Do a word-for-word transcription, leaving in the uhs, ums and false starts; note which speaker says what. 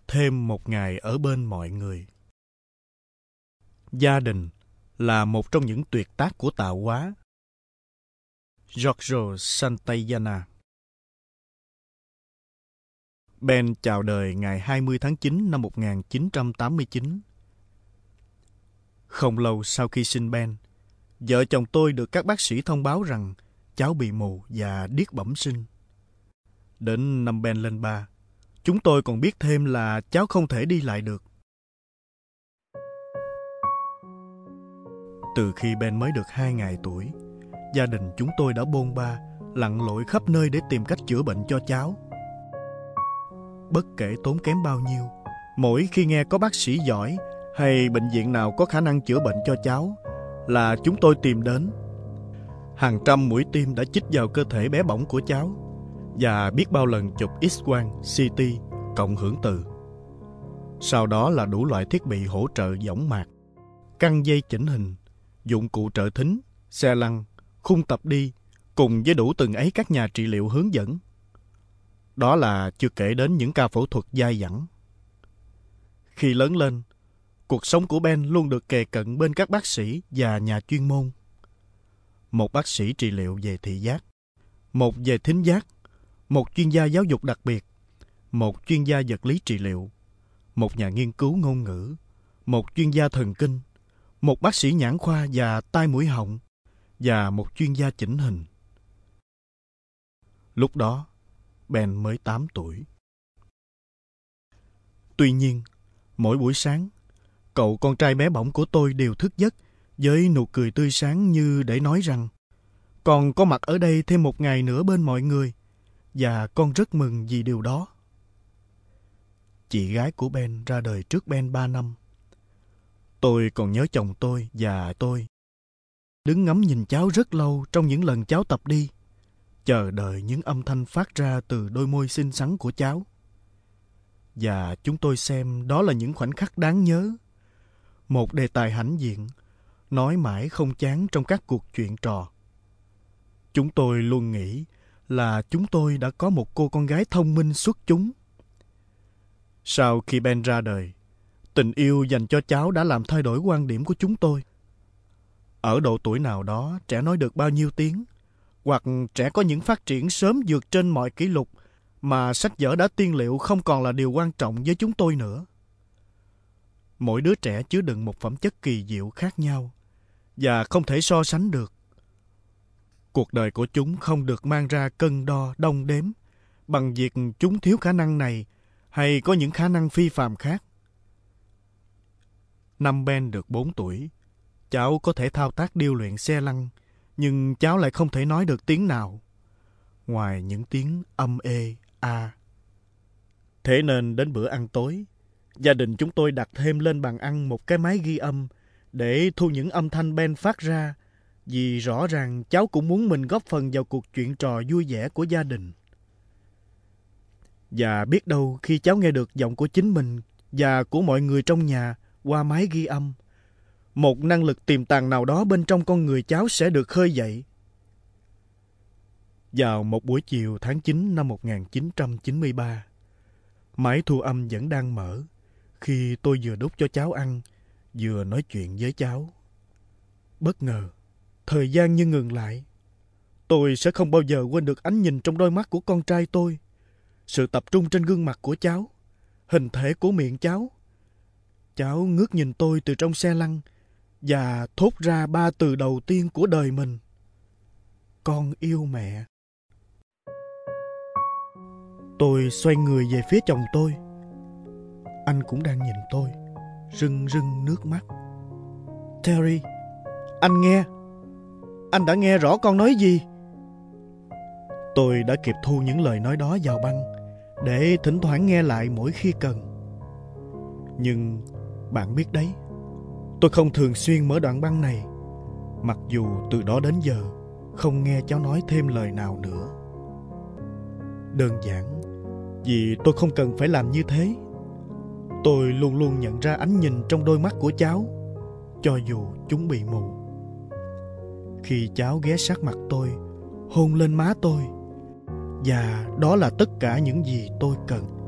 Speaker 1: thêm một ngày ở bên mọi người. Gia đình là một trong những tuyệt tác của tạo hóa. Giorgio Santayana. Ben chào đời ngày hai mươi tháng chín năm một nghìn chín trăm tám mươi chín. Không lâu sau khi sinh Ben, vợ chồng tôi được các bác sĩ thông báo rằng cháu bị mù và điếc bẩm sinh. Đến năm Ben lên ba, chúng tôi còn biết thêm là cháu không thể đi lại được. Từ khi Ben mới được hai ngày tuổi, gia đình chúng tôi đã bôn ba, lặn lội khắp nơi để tìm cách chữa bệnh cho cháu. Bất kể tốn kém bao nhiêu, mỗi khi nghe có bác sĩ giỏi hay bệnh viện nào có khả năng chữa bệnh cho cháu là chúng tôi tìm đến. Hàng trăm mũi tim đã chích vào cơ thể bé bỏng của cháu và biết bao lần chụp X-quang, xê tê, cộng hưởng từ. Sau đó là đủ loại thiết bị hỗ trợ võng mạc, căng dây chỉnh hình, dụng cụ trợ thính, xe lăn, khung tập đi, cùng với đủ từng ấy các nhà trị liệu hướng dẫn. Đó là chưa kể đến những ca phẫu thuật dai dẳng. Khi lớn lên, cuộc sống của Ben luôn được kề cận bên các bác sĩ và nhà chuyên môn. Một bác sĩ trị liệu về thị giác, một về thính giác, một chuyên gia giáo dục đặc biệt, một chuyên gia vật lý trị liệu, một nhà nghiên cứu ngôn ngữ, một chuyên gia thần kinh, một bác sĩ nhãn khoa và tai mũi họng, và một chuyên gia chỉnh hình. Lúc đó, Ben mới tám tuổi. Tuy nhiên, mỗi buổi sáng, cậu con trai bé bỏng của tôi đều thức giấc với nụ cười tươi sáng như để nói rằng con có mặt ở đây thêm một ngày nữa bên mọi người và con rất mừng vì điều đó. Chị gái của Ben ra đời trước Ben ba năm. Tôi còn nhớ chồng tôi và tôi đứng ngắm nhìn cháu rất lâu trong những lần cháu tập đi, chờ đợi những âm thanh phát ra từ đôi môi xinh xắn của cháu. Và chúng tôi xem đó là những khoảnh khắc đáng nhớ, một đề tài hãnh diện, nói mãi không chán trong các cuộc chuyện trò. Chúng tôi luôn nghĩ là chúng tôi đã có một cô con gái thông minh xuất chúng. Sau khi Ben ra đời, tình yêu dành cho cháu đã làm thay đổi quan điểm của chúng tôi. Ở độ tuổi nào đó, trẻ nói được bao nhiêu tiếng, hoặc trẻ có những phát triển sớm vượt trên mọi kỷ lục mà sách vở đã tiên liệu không còn là điều quan trọng với chúng tôi nữa. Mỗi đứa trẻ chứa đựng một phẩm chất kỳ diệu khác nhau và không thể so sánh được. Cuộc đời của chúng không được mang ra cân đo đong đếm bằng việc chúng thiếu khả năng này hay có những khả năng phi phàm khác. Năm Ben được bốn tuổi, cháu có thể thao tác điêu luyện xe lăn, nhưng cháu lại không thể nói được tiếng nào, ngoài những tiếng âm ê, a. Thế nên đến bữa ăn tối, gia đình chúng tôi đặt thêm lên bàn ăn một cái máy ghi âm để thu những âm thanh Ben phát ra, vì rõ ràng cháu cũng muốn mình góp phần vào cuộc chuyện trò vui vẻ của gia đình. Và biết đâu khi cháu nghe được giọng của chính mình và của mọi người trong nhà qua máy ghi âm, một năng lực tiềm tàng nào đó bên trong con người cháu sẽ được khơi dậy. Vào một buổi chiều tháng chín năm một nghìn chín trăm chín mươi ba, máy thu âm vẫn đang mở khi tôi vừa đút cho cháu ăn, vừa nói chuyện với cháu. Bất ngờ, thời gian như ngừng lại. Tôi sẽ không bao giờ quên được ánh nhìn trong đôi mắt của con trai tôi, sự tập trung trên gương mặt của cháu, hình thể của miệng cháu. Cháu ngước nhìn tôi từ trong xe lăn và thốt ra ba từ đầu tiên của đời mình: con yêu mẹ. Tôi xoay người về phía chồng tôi. Anh cũng đang nhìn tôi, rưng rưng nước mắt. Terry, anh nghe. Anh đã nghe rõ con nói gì? Tôi đã kịp thu những lời nói đó vào băng để thỉnh thoảng nghe lại mỗi khi cần. Nhưng bạn biết đấy, tôi không thường xuyên mở đoạn băng này, mặc dù từ đó đến giờ không nghe cháu nói thêm lời nào nữa. Đơn giản vì tôi không cần phải làm như thế. Tôi luôn luôn nhận ra ánh nhìn trong đôi mắt của cháu, cho dù chúng bị mù. Khi cháu ghé sát mặt tôi, hôn lên má tôi, và đó là tất cả những gì tôi cần.